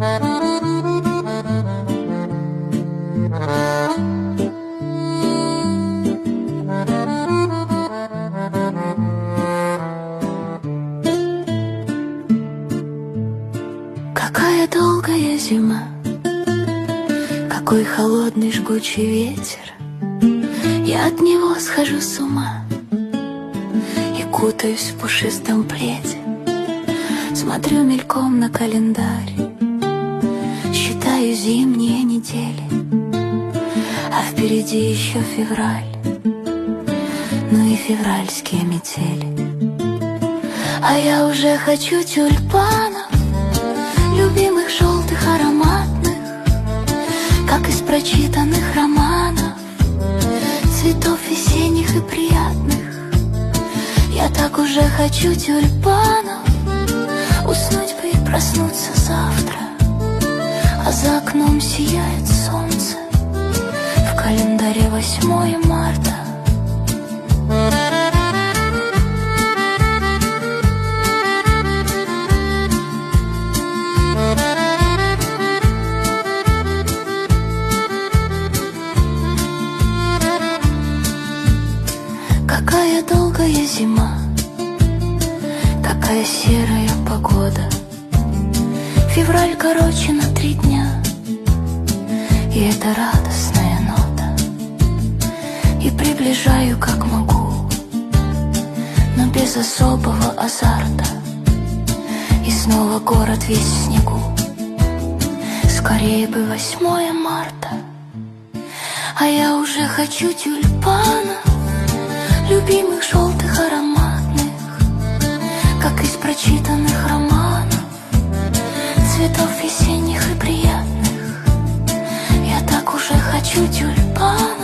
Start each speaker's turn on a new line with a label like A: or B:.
A: Какая долгая зима, какой холодный жгучий ветер. Я от него схожу с ума и кутаюсь в пушистом пледе. Смотрю мельком на календарь, считаю зимние недели, а впереди еще февраль, ну и февральские метели. А я уже хочу тюльпанов, любимых желтых ароматных, как из прочитанных романов, цветов весенних и приятных. Я так уже хочу тюльпанов, уснуть бы и проснуться завтра, а за окном сияет солнце, в календаре 8 марта. Какая долгая зима, какая серая погода. Февраль короче на 3 дня, и это радостная нота. И приближаю как могу, но без особого азарта. И снова город весь в снегу, скорее бы 8 марта. А я уже хочу тюльпанов, любимых желтых ароматных, как из прочитанных романов, цветов весенних и приятных. Я так уже хочу тюльпанов,